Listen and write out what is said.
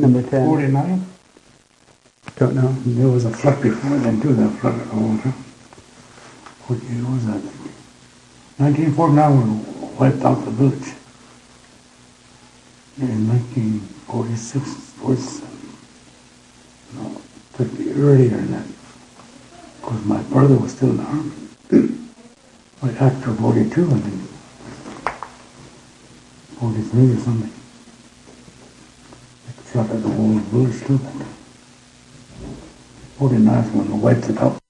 Number 10. 49? Don't know. There was a flood before then too, that flooded the whole town. What year was that? 1949 we wiped out the village. In 1946, 47. No, could be earlier than that. Because my brother was still in the army. Like after 42, I think. 43 or something. It flooded the whole village too. 49 is when we wiped it out.